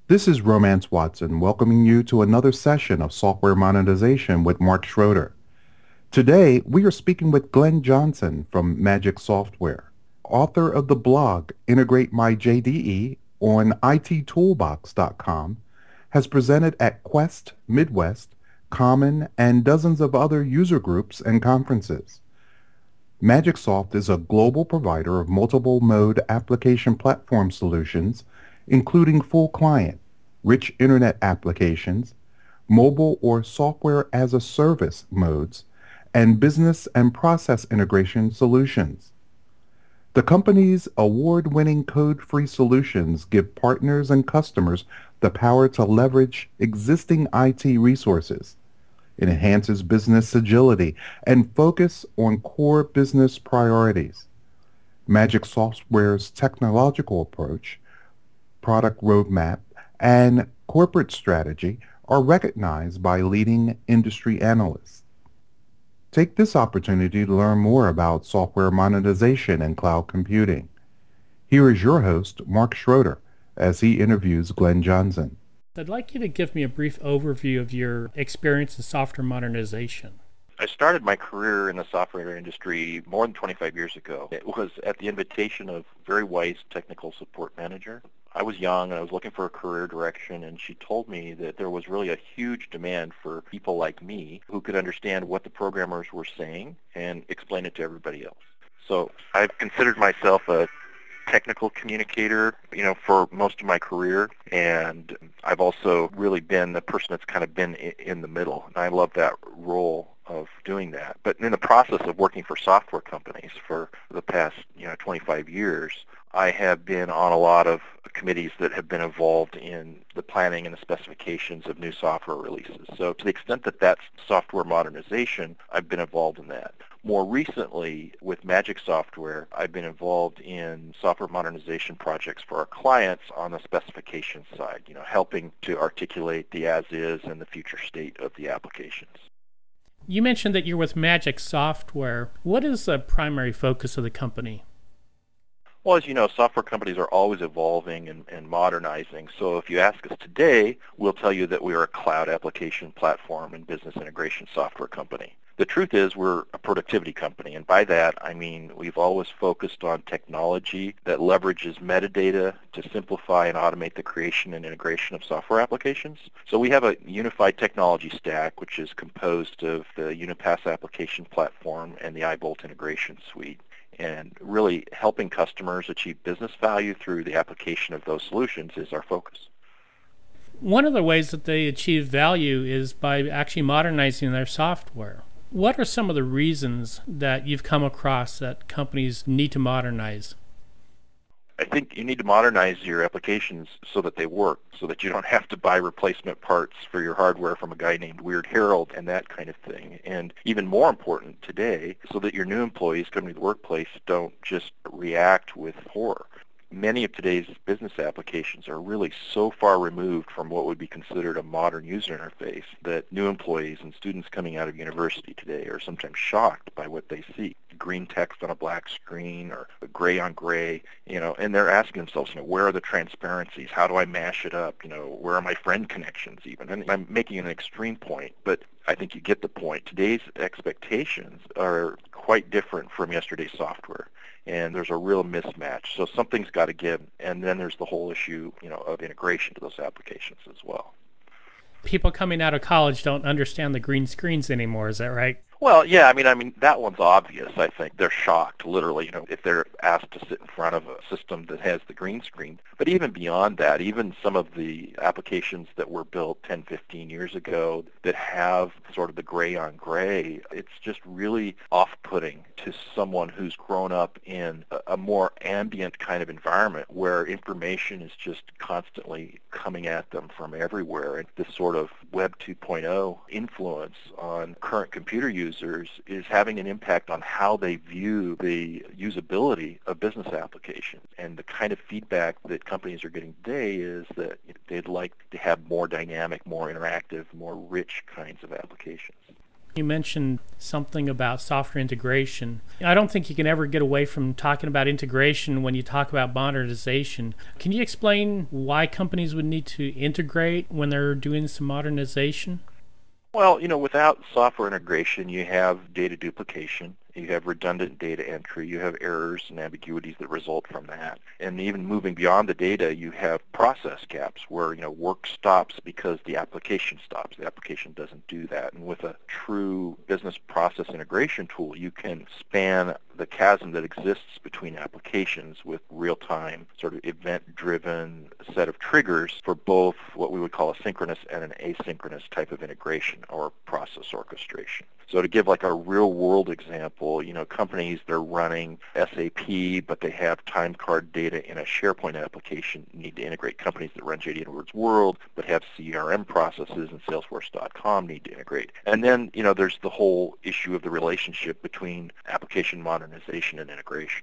This is Romance Watson welcoming you to another session of Software Monetization with Mark Schroeder. Today, we are speaking with Glenn Johnson from Magic Software, author of the blog Integrate My JDE on ittoolbox.com, has presented at Quest, Midwest, Common, and dozens of other user groups and conferences. MagicSoft is a global provider of multiple mode application platform solutions, including full client, rich internet applications, mobile or software as a service modes, and business and process integration solutions. The company's award-winning code-free solutions give partners and customers the power to leverage existing IT resources. It enhances business agility and focus on core business priorities. Magic Software's technological approach, product roadmap, and corporate strategy are recognized by leading industry analysts. Take this opportunity to learn more about software monetization and cloud computing. Here is your host, Mark Schroeder, as he interviews Glenn Johnson. I'd like you to give me a brief overview of your experience in software modernization. I started my career in the software industry more than 25 years ago. It was at the invitation of a very wise technical support manager. I was young and I was looking for a career direction, and she told me that there was really a huge demand for people like me who could understand what the programmers were saying and explain it to everybody else. So I've considered myself a technical communicator, for most of my career, and I've also really been the person that's kind of been in the middle, and I love that role of doing that. But in the process of working for software companies for the past, 25 years, I have been on a lot of committees that have been involved in the planning and the specifications of new software releases. So to the extent that that's software modernization, I've been involved in that. More recently, with Magic Software, I've been involved in software modernization projects for our clients on the specification side, helping to articulate the as-is and the future state of the applications. You mentioned that you're with Magic Software. What is the primary focus of the company? Well, as you know, software companies are always evolving and modernizing. So if you ask us today, we'll tell you that we are a cloud application platform and business integration software company. The truth is we're a productivity company, and by that I mean we've always focused on technology that leverages metadata to simplify and automate the creation and integration of software applications. So we have a unified technology stack which is composed of the Unipass application platform and the iBolt integration suite, and really helping customers achieve business value through the application of those solutions is our focus. One of the ways that they achieve value is by actually modernizing their software. What are some of the reasons that you've come across that companies need to modernize? I think you need to modernize your applications so that they work, so that you don't have to buy replacement parts for your hardware from a guy named Weird Harold and that kind of thing. And even more important today, so that your new employees coming to the workplace don't just react with horror. Many of today's business applications are really so far removed from what would be considered a modern user interface that new employees and students coming out of university today are sometimes shocked by what they see. Green text on a black screen or gray on gray, and they're asking themselves, where are the transparencies? How do I mash it up? Where are my friend connections even? And I'm making an extreme point, but I think you get the point. Today's expectations are quite different from yesterday's software, and there's a real mismatch. So something's got to give, and then there's the whole issue, of integration to those applications as well. People coming out of college don't understand the green screens anymore, is that right? Well, yeah, I mean that one's obvious. I think they're shocked, literally, if they're asked to sit in front of a system that has the green screen. But even beyond that, even some of the applications that were built 10, 15 years ago that have sort of the gray on gray, it's just really off-putting to someone who's grown up in a more ambient kind of environment where information is just constantly coming at them from everywhere. And this sort of Web 2.0 influence on current computer users is having an impact on how they view the usability of business applications. And the kind of feedback that companies are getting today is that they'd like to have more dynamic, more interactive, more rich kinds of applications. You mentioned something about software integration. I don't think you can ever get away from talking about integration when you talk about modernization. Can you explain why companies would need to integrate when they're doing some modernization? Well, without software integration, you have data duplication, you have redundant data entry, you have errors and ambiguities that result from that. And even moving beyond the data, you have process gaps where, work stops because the application stops. The application doesn't do that. And with a true business process integration tool, you can span the chasm that exists between applications with real-time, sort of event-driven set of triggers for both what we would call a synchronous and an asynchronous type of integration or process orchestration. So to give like a real-world example, companies that are running SAP, but they have time card data in a SharePoint application need to integrate. Companies that run JD Edwards World, but have CRM processes in Salesforce.com need to integrate. And then, there's the whole issue of the relationship between application modernization and integration.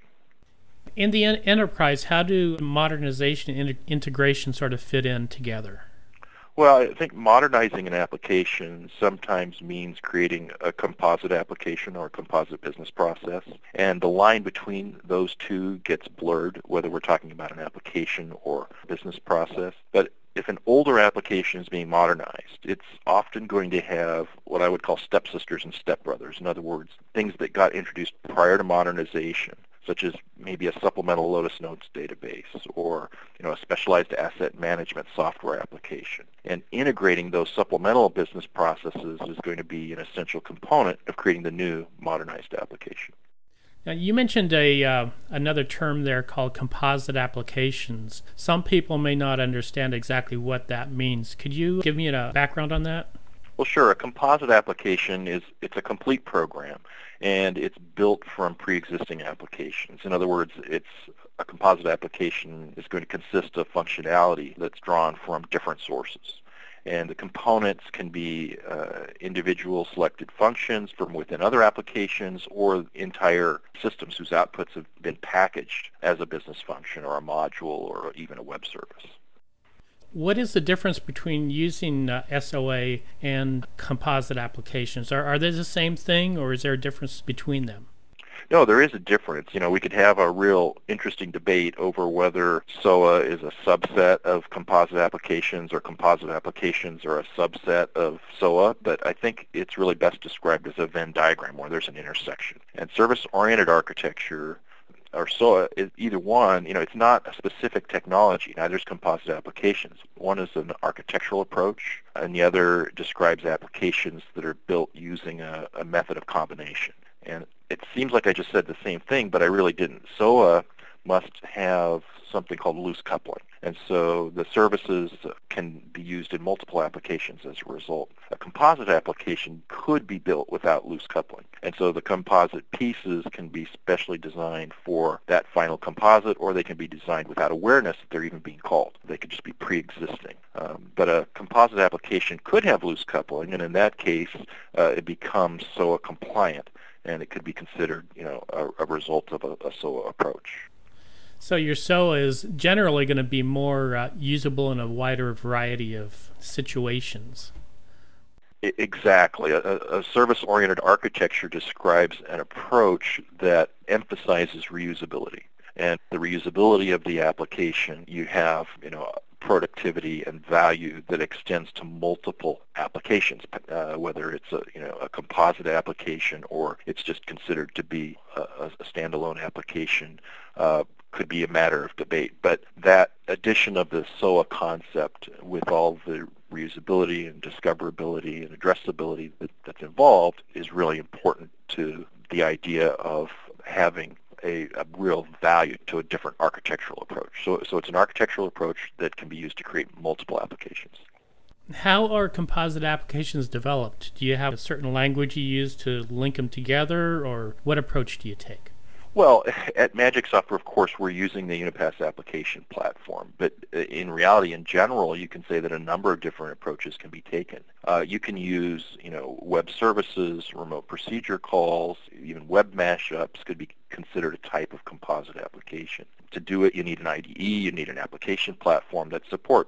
In the enterprise, how do modernization and integration sort of fit in together? Well, I think modernizing an application sometimes means creating a composite application or a composite business process, and the line between those two gets blurred, whether we're talking about an application or business process. But if an older application is being modernized, it's often going to have what I would call stepsisters and stepbrothers. In other words, things that got introduced prior to modernization, such as maybe a supplemental Lotus Notes database or a specialized asset management software application. And integrating those supplemental business processes is going to be an essential component of creating the new modernized application. Now, you mentioned another term there called composite applications. Some people may not understand exactly what that means. Could you give me a background on that? Well, sure. A composite application it's a complete program, and it's built from pre-existing applications. In other words, a composite application is going to consist of functionality that's drawn from different sources. And the components can be individual selected functions from within other applications or entire systems whose outputs have been packaged as a business function or a module or even a web service. What is the difference between using SOA and composite applications? Are they the same thing, or is there a difference between them? No, there is a difference. We could have a real interesting debate over whether SOA is a subset of composite applications or composite applications are a subset of SOA, but I think it's really best described as a Venn diagram where there's an intersection. And service-oriented architecture or SOA is either one, it's not a specific technology. Neither is composite applications. One is an architectural approach, and the other describes applications that are built using a method of combination. And it seems like I just said the same thing, but I really didn't. SOA must have something called loose coupling. And so the services can be used in multiple applications as a result. A composite application could be built without loose coupling. And so the composite pieces can be specially designed for that final composite, or they can be designed without awareness that they're even being called. They could just be pre-existing. But a composite application could have loose coupling, and in that case, it becomes SOA compliant, and it could be considered, a result of a SOA approach. So your SOA is generally going to be more usable in a wider variety of situations. Exactly. A service-oriented architecture describes an approach that emphasizes reusability. And the reusability of the application, you have, productivity and value that extends to multiple applications, whether it's a composite application or it's just considered to be a standalone application. Could be a matter of debate, but that addition of the SOA concept with all the reusability and discoverability and addressability that's involved is really important to the idea of having a real value to a different architectural approach. So it's an architectural approach that can be used to create multiple applications. How are composite applications developed? Do you have a certain language you use to link them together, or what approach do you take? Well, at Magic Software, of course, we're using the Unipass application platform, but in reality, in general, you can say that a number of different approaches can be taken. You can use, web services, remote procedure calls, even web mashups could be considered a type of composite application. To do it, you need an IDE, you need an application platform that supports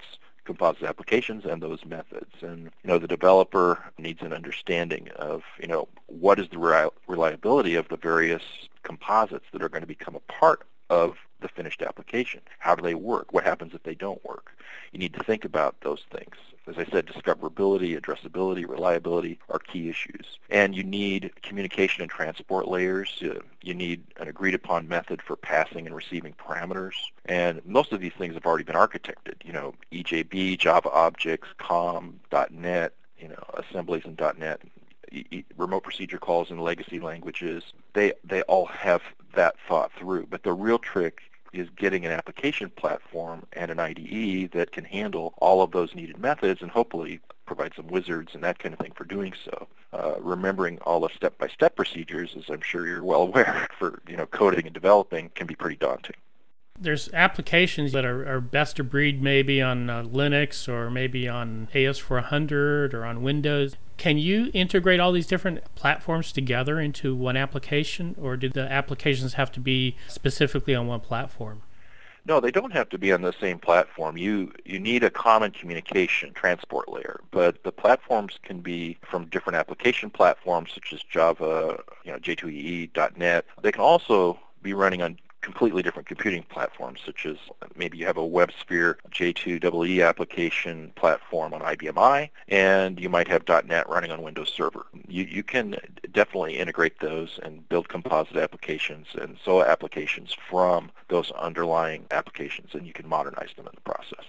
composite applications and those methods. And, the developer needs an understanding of, what is the reliability of the various composites that are going to become a part of the finished application. How do they work? What happens if they don't work? You need to think about those things. As I said, discoverability, addressability, reliability are key issues. And you need communication and transport layers. You need an agreed-upon method for passing and receiving parameters. And most of these things have already been architected. EJB, Java Objects, COM, .NET, assemblies in .NET, remote procedure calls in legacy languages. They all have that thought through. But the real trick is getting an application platform and an IDE that can handle all of those needed methods and hopefully provide some wizards and that kind of thing for doing so. Remembering all the step-by-step procedures, as I'm sure you're well aware, for coding and developing can be pretty daunting. There's applications that are best of breed maybe on Linux or maybe on AS400 or on Windows. Can you integrate all these different platforms together into one application, or do the applications have to be specifically on one platform? No, they don't have to be on the same platform. You need a common communication transport layer, but the platforms can be from different application platforms such as Java, J2EE, .NET. They can also be running on completely different computing platforms, such as maybe you have a WebSphere J2EE application platform on IBM I, and you might have .NET running on Windows Server. You can definitely integrate those and build composite applications and SOA applications from those underlying applications, and you can modernize them in the process.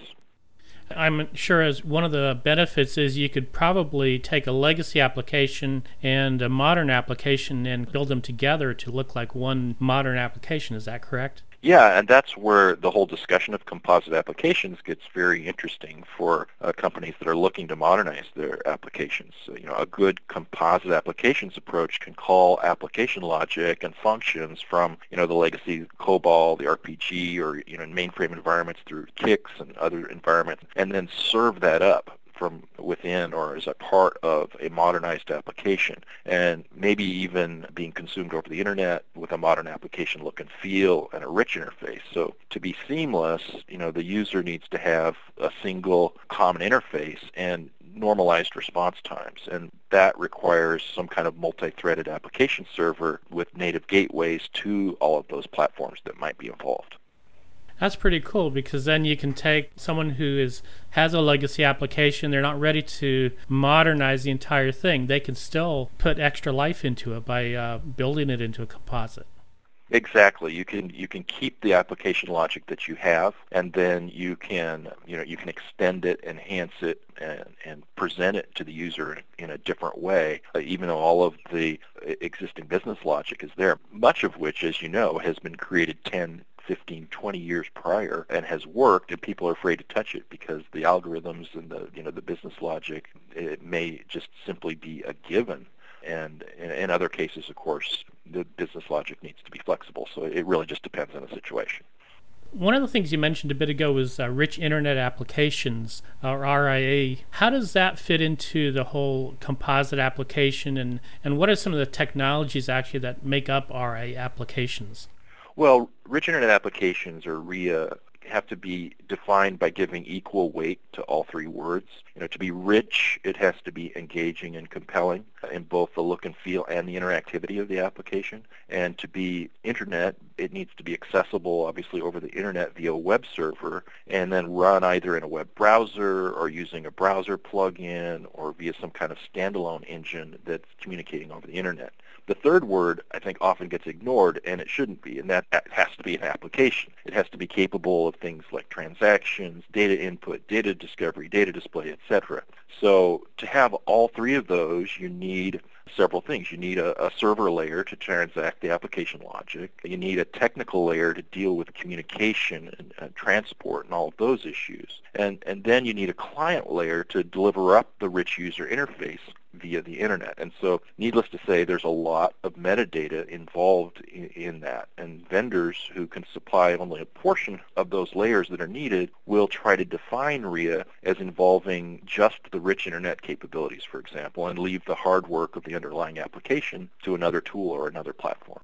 I'm sure as one of the benefits is you could probably take a legacy application and a modern application and build them together to look like one modern application. Is that correct? Yeah, and that's where the whole discussion of composite applications gets very interesting for companies that are looking to modernize their applications. So, a good composite applications approach can call application logic and functions from, the legacy COBOL, the RPG, or, mainframe environments through CICS and other environments, and then serve that up from within or as a part of a modernized application, and maybe even being consumed over the internet with a modern application look and feel and a rich interface. So to be seamless, the user needs to have a single common interface and normalized response times, and that requires some kind of multi-threaded application server with native gateways to all of those platforms that might be involved. That's pretty cool, because then you can take someone who has a legacy application, they're not ready to modernize the entire thing. They can still put extra life into it by building it into a composite. Exactly. You can keep the application logic that you have, and then you can extend it, enhance it, and present it to the user in a different way, even though all of the existing business logic is there, much of which, as you know, has been created 10, 15, 20 years prior and has worked, and people are afraid to touch it because the algorithms and the business logic, it may just simply be a given. And in other cases, of course, the business logic needs to be flexible. So it really just depends on the situation. One of the things you mentioned a bit ago was Rich Internet Applications, or RIA. How does that fit into the whole composite application, and what are some of the technologies actually that make up RIA applications? Well, Rich Internet Applications, or RIA, have to be defined by giving equal weight to all three words. To be rich, it has to be engaging and compelling in both the look and feel and the interactivity of the application. And to be internet, it needs to be accessible, obviously, over the internet via a web server, and then run either in a web browser or using a browser plugin or via some kind of standalone engine that's communicating over the internet. The third word, I think, often gets ignored, and it shouldn't be, and that has to be an application. It has to be capable of things like transactions, data input, data discovery, data display, etc. So to have all three of those, you need several things. You need a server layer to transact the application logic. You need a technical layer to deal with communication and transport and all of those issues. And then you need a client layer to deliver up the rich user interface via the internet. And so needless to say, there's a lot of metadata involved in that. And vendors who can supply only a portion of those layers that are needed will try to define RIA as involving just the rich internet capabilities, for example, and leave the hard work of the underlying application to another tool or another platform.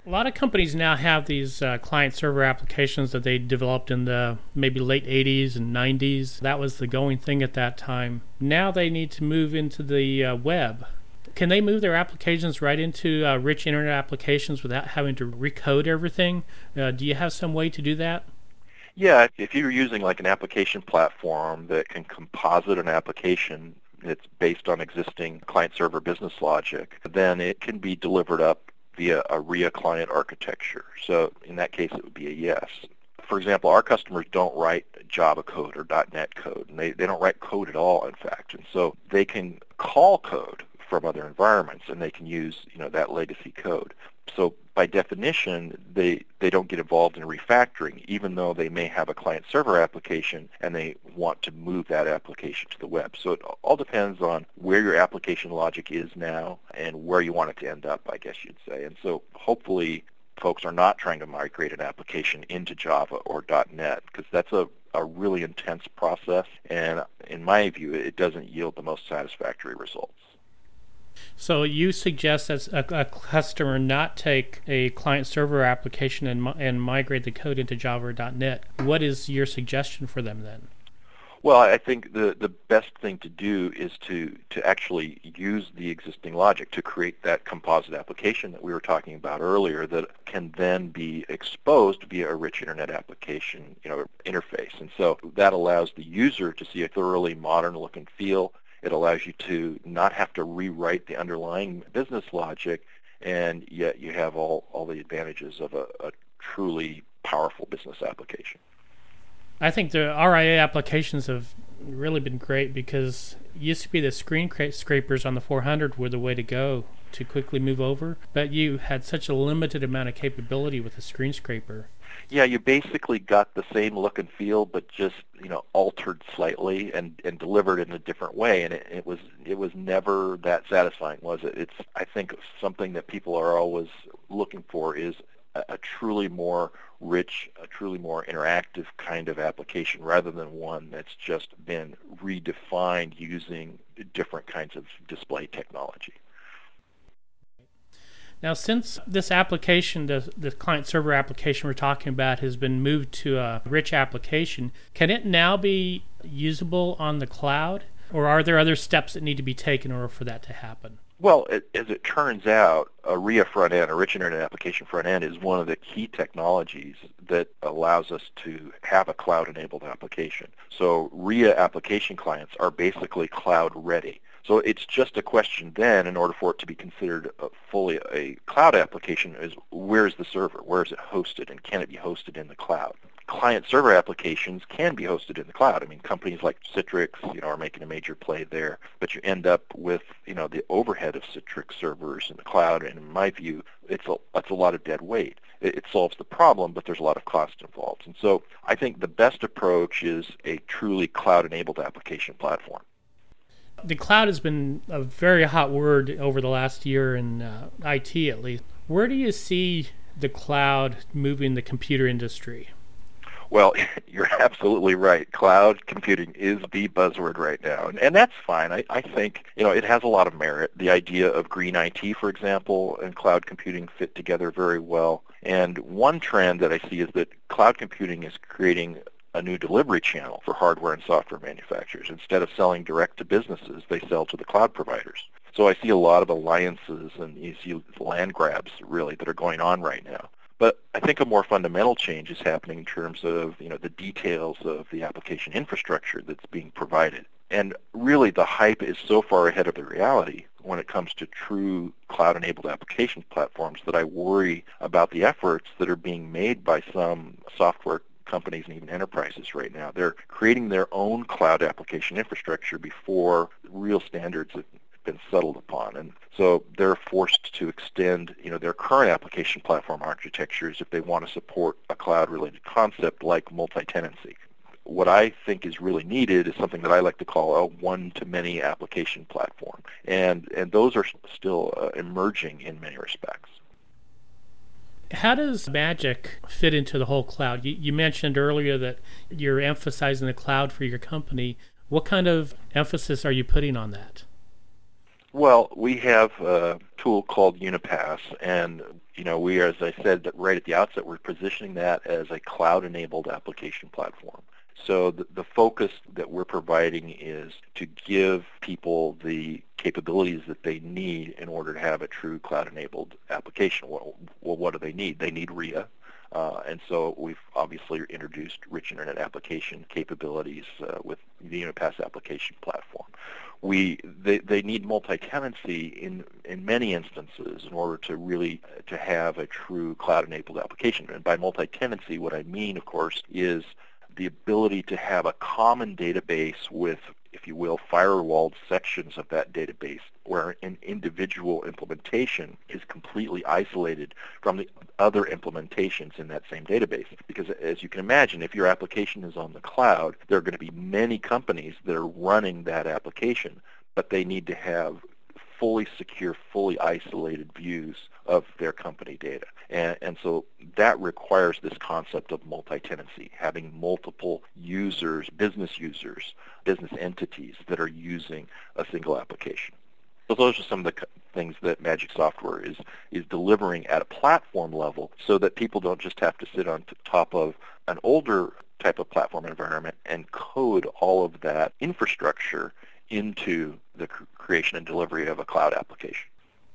A lot of companies now have these client-server applications that they developed in the maybe late 80s and 90s. That was the going thing at that time. Now they need to move into the web. Can they move their applications right into rich internet applications without having to recode everything? Do you have some way to do that? Yeah, if you're using like an application platform that can composite an application that's based on existing client-server business logic, then it can be delivered up via a RIA client architecture. So in that case, it would be a yes. For example, our customers don't write Java code or .NET code, and they don't write code at all, in fact. And so they can call code from other environments, and they can use that legacy code. So by definition, they don't get involved in refactoring, even though they may have a client-server application and they want to move that application to the web. So it all depends on where your application logic is now and where you want it to end up, I guess you'd say. And so hopefully folks are not trying to migrate an application into Java or .NET, because that's a really intense process, and in my view, it doesn't yield the most satisfactory results. So you suggest that a customer not take a client-server application and migrate the code into Java or .NET. What is your suggestion for them then? Well, I think the best thing to do is to actually use the existing logic to create that composite application that we were talking about earlier that can then be exposed via a rich internet application interface. And so that allows the user to see a thoroughly modern look and feel. It allows you to not have to rewrite the underlying business logic, and yet you have all the advantages of a truly powerful business application. I think the RIA applications have really been great, because it used to be the screen scrapers on the 400 were the way to go to quickly move over, but you had such a limited amount of capability with a screen scraper. Yeah, you basically got the same look and feel, but just altered slightly and delivered in a different way. And it was never that satisfying, was it? It's, I think, something that people are always looking for is a truly more rich, a truly more interactive kind of application, rather than one that's just been redefined using different kinds of display technology. Now, since this application, the client-server application we're talking about, has been moved to a rich application, can it now be usable on the cloud? Or are there other steps that need to be taken in order for that to happen? Well, as it turns out, a RIA front end, a rich internet application front end, is one of the key technologies that allows us to have a cloud-enabled application. So RIA application clients are basically cloud-ready. So it's just a question then, in order for it to be considered fully a cloud application, is where's the server? Where is it hosted? And can it be hosted in the cloud? Client-server applications can be hosted in the cloud. I mean, companies like Citrix, are making a major play there. But you end up with, the overhead of Citrix servers in the cloud. And in my view, that's a lot of dead weight. It solves the problem, but there's a lot of cost involved. And so I think the best approach is a truly cloud-enabled application platform. The cloud has been a very hot word over the last year in IT, at least. Where do you see the cloud moving the computer industry? Well, you're absolutely right. Cloud computing is the buzzword right now, and that's fine. I think it has a lot of merit. The idea of green IT, for example, and cloud computing fit together very well. And one trend that I see is that cloud computing is creating a new delivery channel for hardware and software manufacturers. Instead of selling direct to businesses, they sell to the cloud providers. So I see a lot of alliances, and you see land grabs, really, that are going on right now. But I think a more fundamental change is happening in terms of the details of the application infrastructure that's being provided. And really, the hype is so far ahead of the reality when it comes to true cloud-enabled application platforms that I worry about the efforts that are being made by some software companies and even enterprises right now. They're creating their own cloud application infrastructure before real standards have been settled upon. And so they're forced to extend, their current application platform architectures if they want to support a cloud-related concept like multi-tenancy. What I think is really needed is something that I like to call a one-to-many application platform. And those are still emerging in many respects. How does Magic fit into the whole cloud? You mentioned earlier that you're emphasizing the cloud for your company. What kind of emphasis are you putting on that? Well, we have a tool called Unipass, and we are, as I said right at the outset, we're positioning that as a cloud-enabled application platform. So the focus that we're providing is to give people the capabilities that they need in order to have a true cloud-enabled application. Well, what do they need? They need RIA. And so we've obviously introduced rich internet application capabilities with the Unipass application platform. They need multi-tenancy in many instances in order to really to have a true cloud-enabled application. And by multi-tenancy, what I mean, of course, is the ability to have a common database with, if you will, firewalled sections of that database where an individual implementation is completely isolated from the other implementations in that same database. Because as you can imagine, if your application is on the cloud, there are going to be many companies that are running that application, but they need to have fully secure, fully isolated views of their company data. And so that requires this concept of multi-tenancy, having multiple users, business entities that are using a single application. So those are some of the things that Magic Software is delivering at a platform level so that people don't just have to sit on top of an older type of platform environment and code all of that infrastructure into the creation and delivery of a cloud application.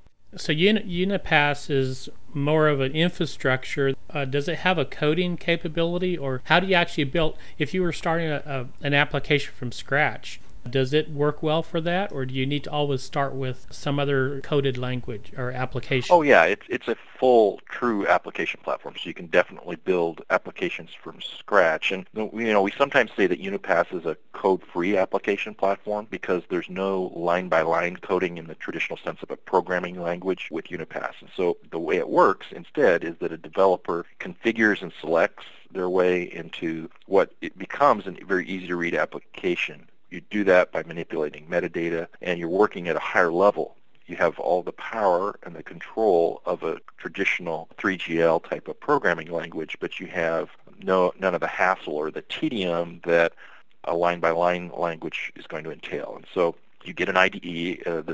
So Unipass is more of an infrastructure. Does it have a coding capability, or how do you actually build, if you were starting an application from scratch, does it work well for that, or do you need to always start with some other coded language or application? Oh yeah, it's a full, true application platform, so you can definitely build applications from scratch. And we sometimes say that Unipass is a code-free application platform because there's no line-by-line coding in the traditional sense of a programming language with Unipass. And so the way it works instead is that a developer configures and selects their way into what it becomes a very easy-to-read application. You do that by manipulating metadata, and you're working at a higher level. You have all the power and the control of a traditional 3GL type of programming language, but you have none of the hassle or the tedium that a line-by-line language is going to entail. And so you get an IDE, the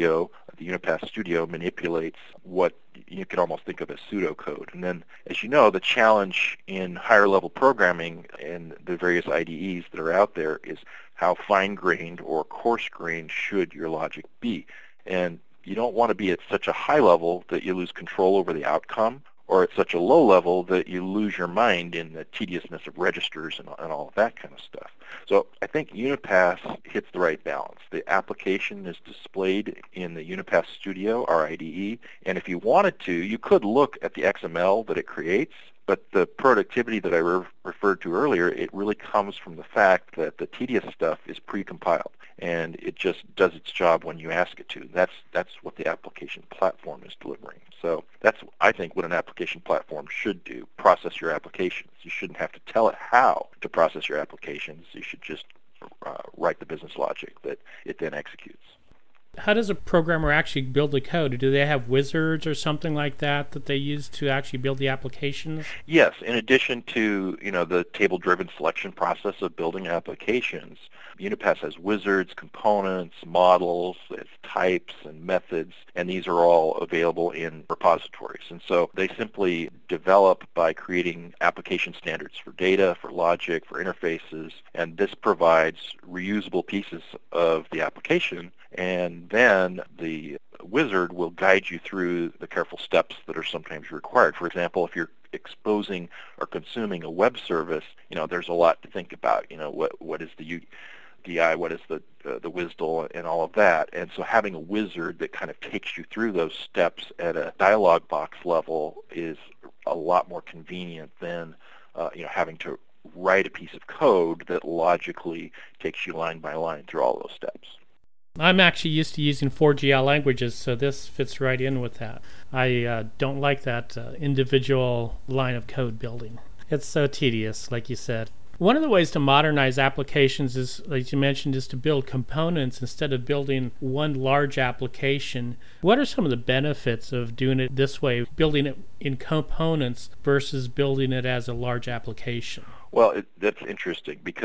Unipass Studio manipulates what you could almost think of as pseudocode. And then, as you know, the challenge in higher-level programming and the various IDEs that are out there is how fine-grained or coarse-grained should your logic be. And you don't want to be at such a high level that you lose control over the outcome, or at such a low level that you lose your mind in the tediousness of registers and all of that kind of stuff. So I think Unipass hits the right balance. The application is displayed in the Unipass Studio, our IDE, and if you wanted to, you could look at the XML that it creates, but the productivity that I referred to earlier, it really comes from the fact that the tedious stuff is pre-compiled, and it just does its job when you ask it to. That's what the application platform is delivering. So that's, I think, what an application platform should do, process your applications. You shouldn't have to tell it how to process your applications. You should just write the business logic that it then executes. How does a programmer actually build the code? Do they have wizards or something like that they use to actually build the applications? Yes, in addition to the table-driven selection process of building applications, Unipass has wizards, components, models, its types and methods, and these are all available in repositories. And so they simply develop by creating application standards for data, for logic, for interfaces, and this provides reusable pieces of the application, and then the wizard will guide you through the careful steps that are sometimes required. For example, if you're exposing or consuming a web service, there's a lot to think about. What is the UDI, what is the WSDL, and all of that. And so having a wizard that kind of takes you through those steps at a dialog box level is a lot more convenient than having to write a piece of code that logically takes you line by line through all those steps. I'm actually used to using 4GL languages, so this fits right in with that. I don't like that individual line of code building. It's so tedious, like you said. One of the ways to modernize applications is, like you mentioned, is to build components instead of building one large application. What are some of the benefits of doing it this way, building it in components versus building it as a large application? Well, that's interesting because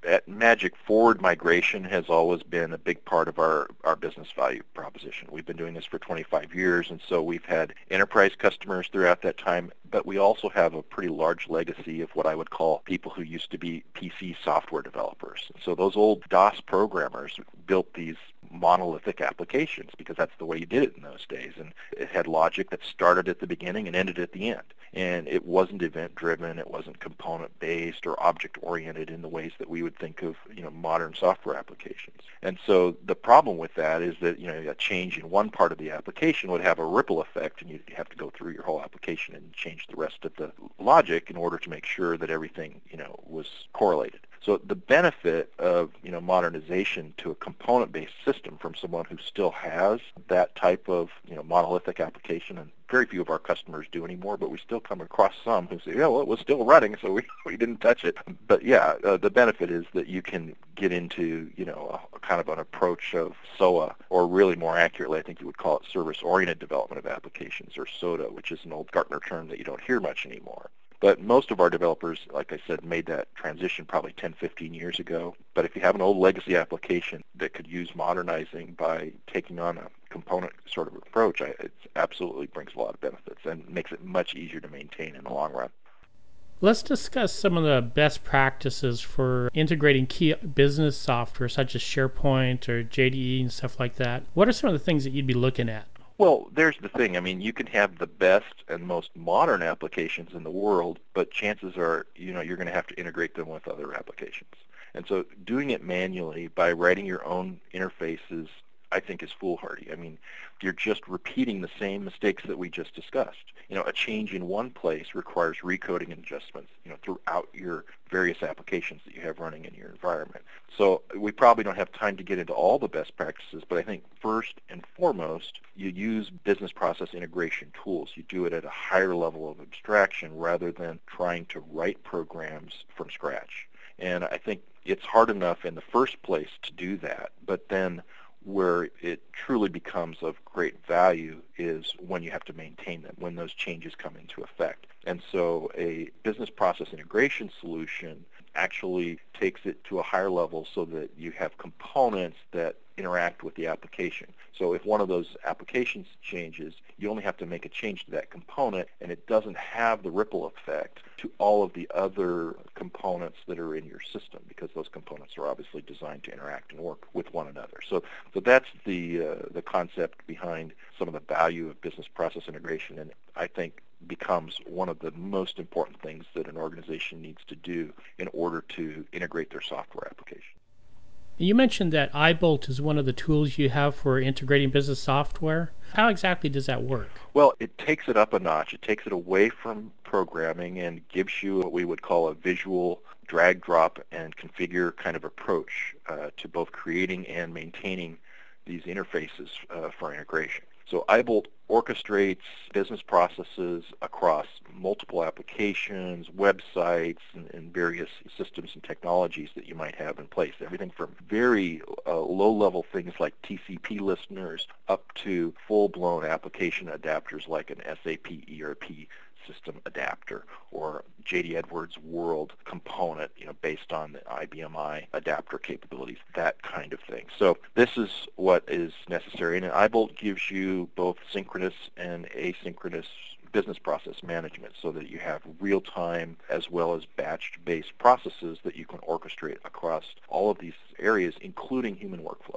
At Magic, forward migration has always been a big part of our business value proposition. We've been doing this for 25 years, and so we've had enterprise customers throughout that time, but we also have a pretty large legacy of what I would call people who used to be PC software developers. So those old DOS programmers built these monolithic applications because that's the way you did it in those days, and it had logic that started at the beginning and ended at the end. And it wasn't event-driven, it wasn't component-based or object-oriented in the ways that we would think of, modern software applications. And so the problem with that is that, a change in one part of the application would have a ripple effect, and you'd have to go through your whole application and change the rest of the logic in order to make sure that everything, was correlated. So the benefit of, modernization to a component-based system from someone who still has that type of, monolithic application, and very few of our customers do anymore, but we still come across some who say, yeah, well, it was still running, so we didn't touch it. But yeah, the benefit is that you can get into, a kind of an approach of SOA, or really more accurately, I think you would call it service-oriented development of applications, or SOTA, which is an old Gartner term that you don't hear much anymore. But most of our developers, like I said, made that transition probably 10, 15 years ago. But if you have an old legacy application that could use modernizing by taking on a component sort of approach, it absolutely brings a lot of benefits and makes it much easier to maintain in the long run. Let's discuss some of the best practices for integrating key business software such as SharePoint or JDE and stuff like that. What are some of the things that you'd be looking at? Well, there's the thing. I mean, you can have the best and most modern applications in the world, but chances are, you're going to have to integrate them with other applications. And so doing it manually by writing your own interfaces, I think, is foolhardy. I mean, you're just repeating the same mistakes that we just discussed. A change in one place requires recoding and adjustments, throughout your various applications that you have running in your environment. So we probably don't have time to get into all the best practices, but I think first and foremost, you use business process integration tools. You do it at a higher level of abstraction rather than trying to write programs from scratch. And I think it's hard enough in the first place to do that, but then where it truly becomes of great value is when you have to maintain them, when those changes come into effect. And so a business process integration solution actually takes it to a higher level so that you have components that interact with the application. So if one of those applications changes, you only have to make a change to that component, and it doesn't have the ripple effect to all of the other components that are in your system, because those components are obviously designed to interact and work with one another. So that's the concept behind some of the value of business process integration, and I think becomes one of the most important things that an organization needs to do in order to integrate their software application. You mentioned that iBolt is one of the tools you have for integrating business software. How exactly does that work? Well, it takes it up a notch. It takes it away from programming and gives you what we would call a visual drag, drop, and configure kind of approach to both creating and maintaining these interfaces for integration. So iBolt orchestrates business processes across multiple applications, websites, and various systems and technologies that you might have in place. Everything from very low-level things like TCP listeners up to full-blown application adapters like an SAP ERP system adapter or J.D. Edwards World component, based on the IBM I adapter capabilities, that kind of thing. So this is what is necessary, and iBolt gives you both synchronous and asynchronous business process management so that you have real-time as well as batch-based processes that you can orchestrate across all of these areas, including human workflow.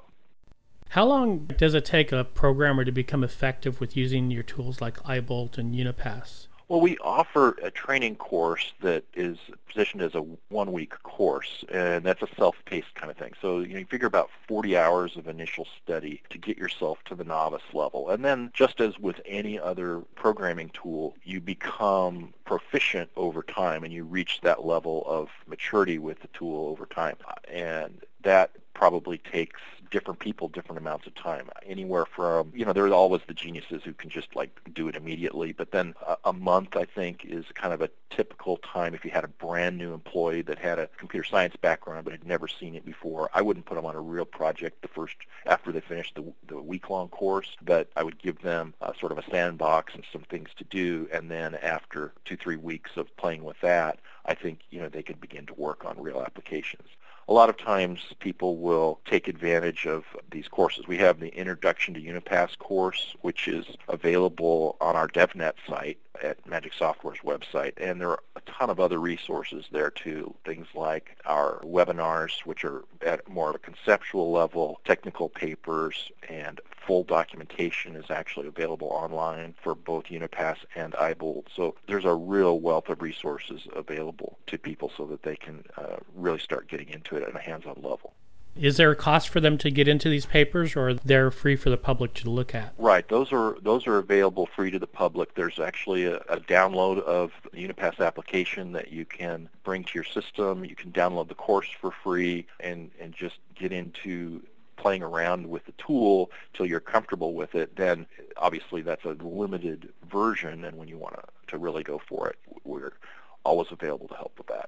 How long does it take a programmer to become effective with using your tools like iBolt and Unipass? Well, we offer a training course that is positioned as a one-week course, and that's a self-paced kind of thing. So you figure about 40 hours of initial study to get yourself to the novice level. And then just as with any other programming tool, you become proficient over time, and you reach that level of maturity with the tool over time. And that probably takes different people different amounts of time, anywhere from, there's always the geniuses who can just do it immediately, but then a month, I think, is kind of a typical time. If you had a brand new employee that had a computer science background but had never seen it before, I wouldn't put them on a real project after they finished the week-long course, but I would give them sort of a sandbox and some things to do, and then after 2-3 weeks of playing with that, I think they could begin to work on real applications. a lot of times people will take advantage of these courses. We have the Introduction to Unipass course, which is available on our DevNet site at Magic Software's website, and there are a ton of other resources there too. Things like our webinars, which are at more of a conceptual level, technical papers, and full documentation is actually available online for both Unipass and iBold. So there's a real wealth of resources available to people so that they can really start getting into it at a hands-on level. Is there a cost for them to get into these papers, or they're free for the public to look at? Right. Those are available free to the public. There's actually a download of the Unipass application that you can bring to your system. You can download the course for free and just get into playing around with the tool till you're comfortable with it. Then obviously that's a limited version, and when you want to really go for it, we're always available to help with that.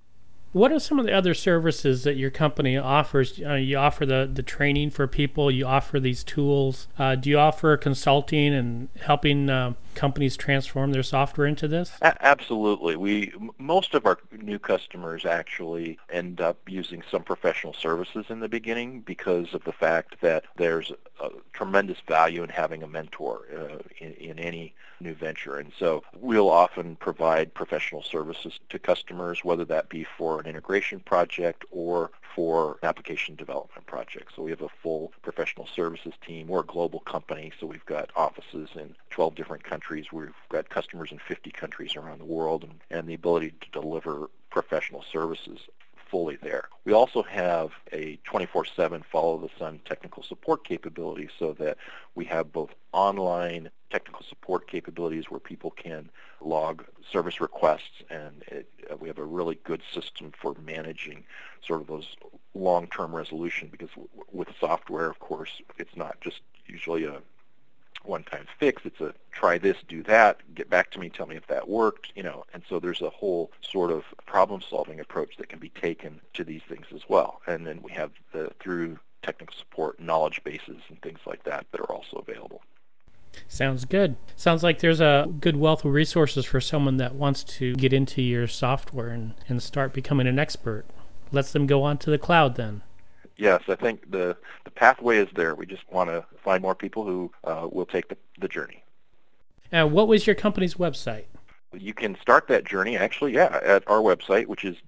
What are some of the other services that your company offers? You offer the training for people. You offer these tools. Do you offer consulting and helping companies transform their software into this? Absolutely. Most of our new customers actually end up using some professional services in the beginning because of the fact that there's a tremendous value in having a mentor in any new venture. And so we'll often provide professional services to customers, whether that be for an integration project or for an application development project. So we have a full professional services team. We're a global company, so we've got offices in 12 different countries. We've got customers in 50 countries around the world, and the ability to deliver professional services fully there. We also have a 24/7 follow-the-sun technical support capability so that we have both online technical support capabilities where people can log service requests, and we have a really good system for managing sort of those long-term resolution, because with software, of course, it's not just usually a one-time fix. It's a try this, do that, get back to me, tell me if that worked, and so there's a whole sort of problem-solving approach that can be taken to these things as well. And then we have through technical support, knowledge bases and things like that are also available. Sounds good. Sounds like there's a good wealth of resources for someone that wants to get into your software and start becoming an expert. Lets them go on to the cloud then. Yes, I think the pathway is there. We just want to find more people who will take the journey. What was your company's website? You can start that journey actually, at our website, which is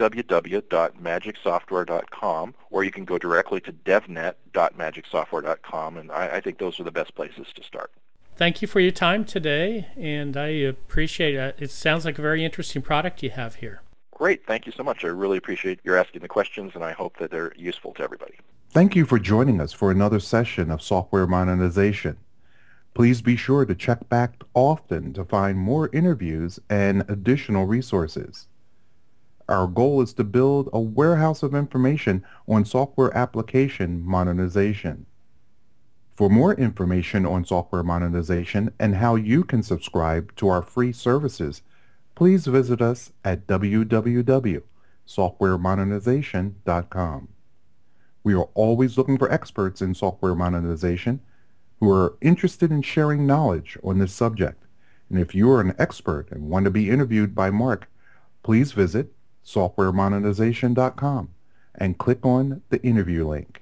www.magicsoftware.com, or you can go directly to devnet.magicsoftware.com, and I think those are the best places to start. Thank you for your time today, and I appreciate it. It sounds like a very interesting product you have here. Great. Thank you so much. I really appreciate your asking the questions, and I hope that they're useful to everybody. Thank you for joining us for another session of Software Monetization. Please be sure to check back often to find more interviews and additional resources. Our goal is to build a warehouse of information on software application monetization. For more information on software monetization and how you can subscribe to our free services, please visit us at www.softwaremonetization.com. We are always looking for experts in software monetization who are interested in sharing knowledge on this subject. And if you are an expert and want to be interviewed by Mark, please visit softwaremonetization.com and click on the interview link.